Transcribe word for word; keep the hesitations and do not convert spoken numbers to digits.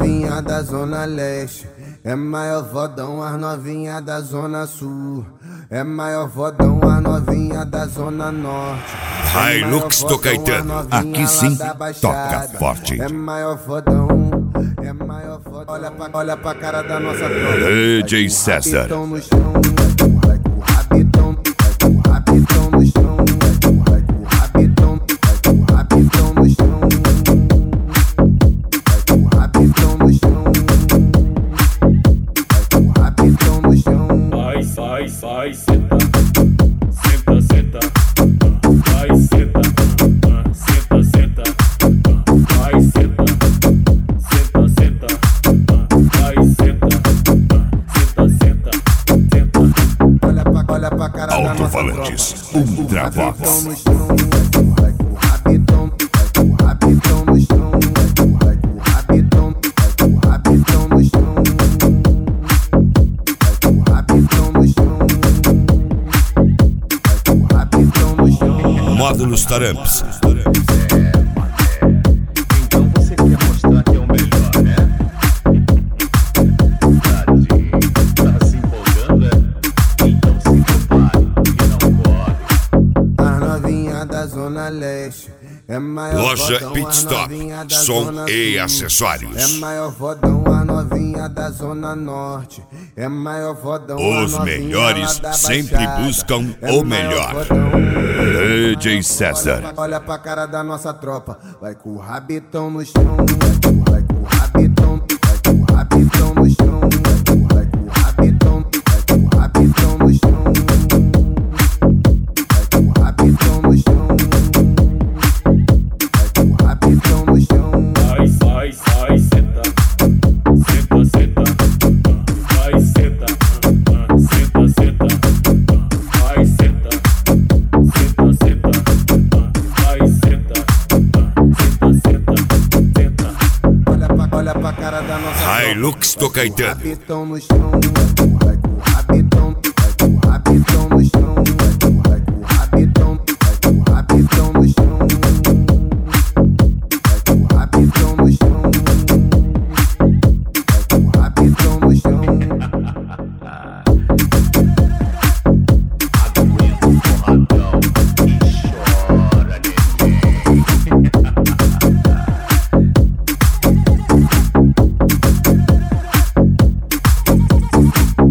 novinha da Zona Leste, é maior fodão as novinha da Zona Sul, é maior fodão as novinha da Zona Norte. Hilux do Caetano, aqui sim toca forte. É maior fodão, é maior fodão. Olha pra, olha pra cara da nossa tropa. D J César. No chão, vai com o rabitão, vai com o rabitão no chão, vai com o rabitão, vai com o rabitão no chão, vai com o rabitão no chão, vai com o rabitão no chão. Vai, sai, sai, senta, senta, senta, vai, senta, senta, senta, vai, senta, senta, senta, vai, senta, senta, senta, senta. Olha pra, olha pra cara da nossa Alto-falantes, tropa. Ultravox. Vai com o rabitão, vai com o rabitão no chão, vai com o rabitão, vai com o rabitão no chão, vai com o rabitão no chão, vai com o rabitão no chão. Módulos Taramps. Então você quer mostrar que é o melhor, né? Tadinho, tá se empolgando, é? Então se prepare e não corre. A novinha da Zona Leste é maior Loja fodão, Pit a Stop, novinha da som Zona e Sul. acessórios. É maior fodão a novinha da Zona Norte. É maior fodão a Os novinha melhores lá da sempre Baixada. buscam É o maior melhor. fodão. D J Olha César. pra, olha pra cara da nossa tropa. Vai com o rabitão no chão, vai com, vai com o rabitão, vai com o rabitão no chão, vai com, vai com o rabitão, vai com o rabitão no chão, vai com o rabitão no chão, vai com o rabitão no chão. Sai, sai, sai, senta, senta, senta, vai, senta, senta, senta, vai, senta, senta, senta, vai, senta, senta, senta, senta. Olha pra, olha pra cara da nossa tropa. Hilux do Caetano. Rabitão no chão,